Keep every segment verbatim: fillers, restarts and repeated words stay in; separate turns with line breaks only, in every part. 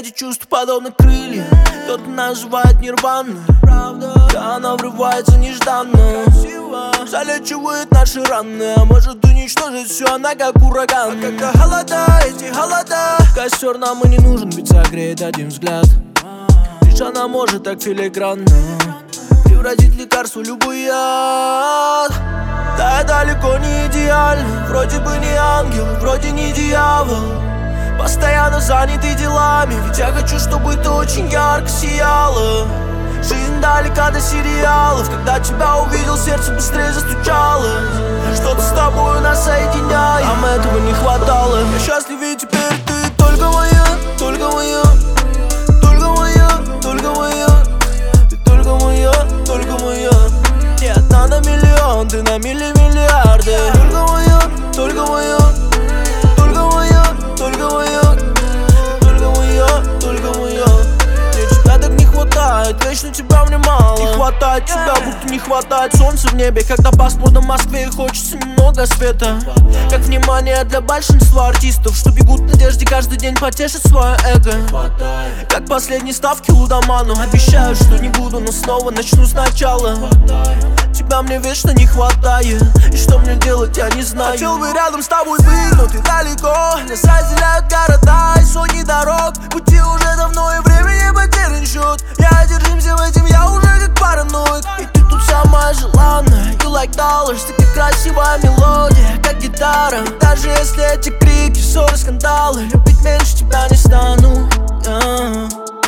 Эти чувства подобны крыльям, кто-то называет нирваной. Да, она врывается нежданно, залечивает наши раны, а может уничтожить все она как ураган. А когда холода, эти холода, костер нам и не нужен, ведь согреет один взгляд. Лишь она может так филигранно превратить лекарство в любой яд. Да, я далеко не идеальна, вроде бы не ангел, вроде не дьявол. Постоянно занятый делами, ведь я хочу, чтобы ты очень ярко сияла. Жизнь далека до сериалов, когда тебя увидел, сердце быстрее застучало. Что-то с тобой нас соединяет, нам этого не хватало. Я счастлив, ведь теперь ты только моя, только моя, только моя, только моя. Ты только моя, только моя. Не одна на миллион, ты на милли-миллиарды. Только моя, только моя, только моя, только моя. Ты только моя, только моя. Мне тебя так не хватает, вечно тебя мне мало. Не хватает тебя, будто не хватает солнца в небе. Когда пасмурно в Москве и хочется немного света. Как внимание для большинства артистов, что бегут в надежде каждый день потешить свое эго. Как последние ставки лудоману, обещаю, что не буду, но снова начну сначала. Тебя мне вечно не хватает, и что мне делать, я не знаю. Хотел бы рядом с тобой быть, но ты далеко. Нас разделяют города и сотни дорог. Пути уже давно и времени потерян счет. Я одержим всем этим, я уже как параноик. И ты тут самая желанная, you like dollars. Ты как красивая мелодия, как гитара. И даже если эти крики, ссоры, скандалы, любить меньше тебя не стану, yeah.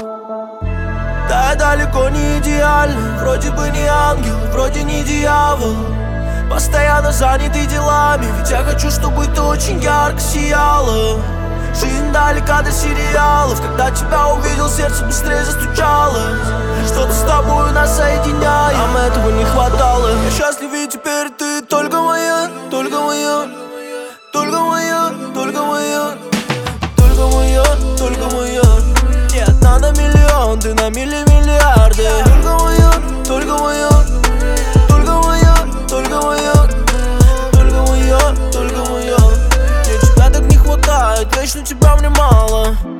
Да, я далеко не идеальна, вроде бы не ангел, вроде не дьявол. Постоянно занятый делами, ведь я хочу, чтобы ты очень ярко сияла. Жизнь далека до сериалов, когда тебя увидел, сердце быстрее застучало. Что-то с тобой нас соединяет, нам этого не хватало. Я счастлив, ведь теперь ты только моя, только моя, только моя, только моя, только моя, только моя. Не одна на миллион, ты на милли-миллиарды. Только моя, только моя, только моя, только моя, только моя, только моя. Мне тебя так не хватает, вечно тебя мне мало.